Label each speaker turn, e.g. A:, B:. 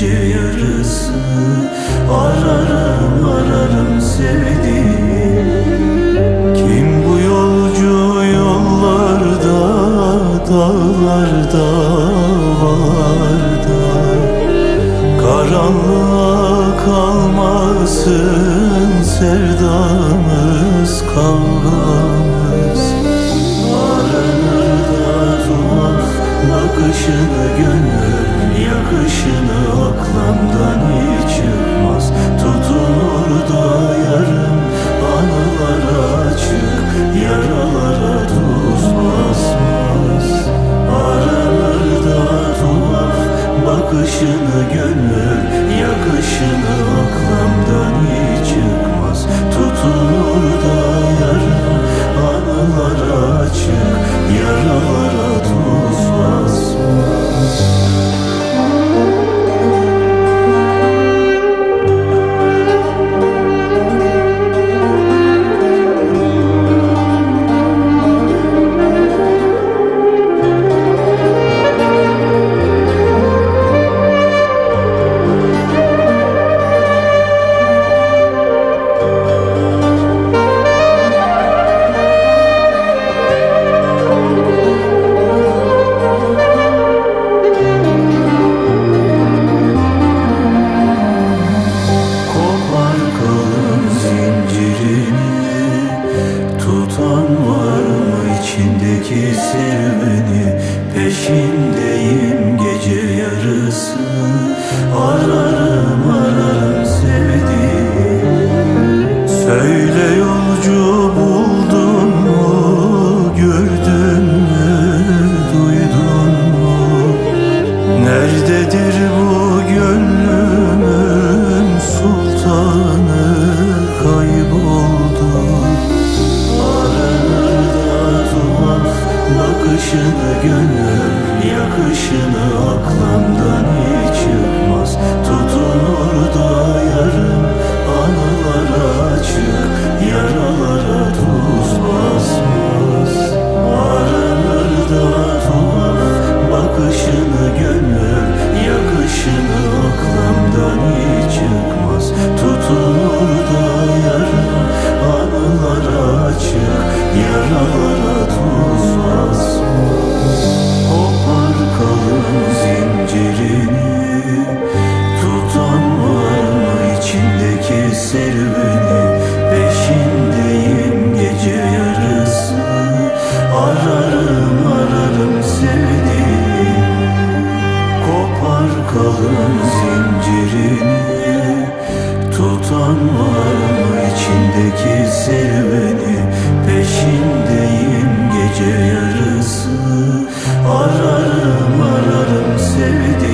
A: gece yarısı. Ararım ararım sevdiğim. Kim bu yolcu yollarda, dağlarda, varda? Karanlığa kalmasın sevdamız, kavgamız. Aranır da tuhaf bakışını gönül, yakışını aklamdan hiç çıkmaz. Tutunur da yarım anılara açık, yaralara tuz basmaz. Aranır da tuhaf bakışını gönül, yakışını aklamdan hiç çıkmaz. Tutunur da yarım anılara açık, yaralara tuz basmaz. Tutan var mı içindeki serüveni? Peşindeyim gece yarısı. Ararım ararım sevdiğim. Söyle yolcu, buldun mu? Gördün mü? Duydun mu? Nerededir bu gönlümün sultanı? Kayboldu. Bakışını gönül, yakışını aklamdan hiç çıkmaz. Tutunur da yarım anılara açık, yaralara tuz basmaz. Aranır da tuhaf bakışını gönül, yakışını aklamdan hiç çıkmaz. Tutunur da yarım anılara açık, yaralara tuz basmaz. Kopar kalın zincirini, tutan var mı içindeki serüveni? Peşindeyim gece yarısı. Ararım ararım sevdiğim. Kopar kalın zincirini, tutan var mı içindeki serüveni? Peşindeyim gece yarısı. Ararım ararım sevdiğim.